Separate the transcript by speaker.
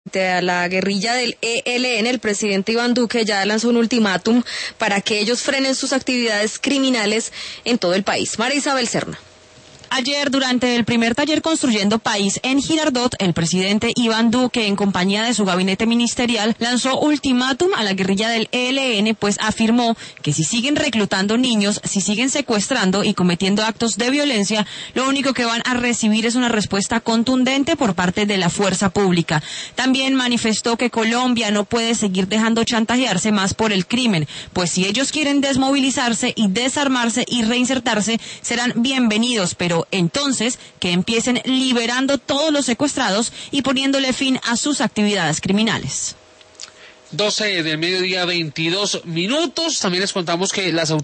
Speaker 1: A la guerrilla del ELN, el presidente Iván Duque ya lanzó un ultimátum para que ellos frenen sus actividades criminales en todo el país. María Isabel Serna.
Speaker 2: Ayer, durante el primer taller Construyendo País en Girardot, el presidente Iván Duque, en compañía de su gabinete ministerial, lanzó ultimátum a la guerrilla del ELN, pues afirmó que si siguen reclutando niños, si siguen secuestrando y cometiendo actos de violencia, lo único que van a recibir es una respuesta contundente por parte de la fuerza pública. También manifestó que Colombia no puede seguir dejando chantajearse más por el crimen, pues si ellos quieren desmovilizarse y desarmarse y reinsertarse, serán bienvenidos, pero entonces que empiecen liberando todos los secuestrados y poniéndole fin a sus actividades criminales.
Speaker 3: 12 del mediodía, 22 minutos. También les contamos que las autoridades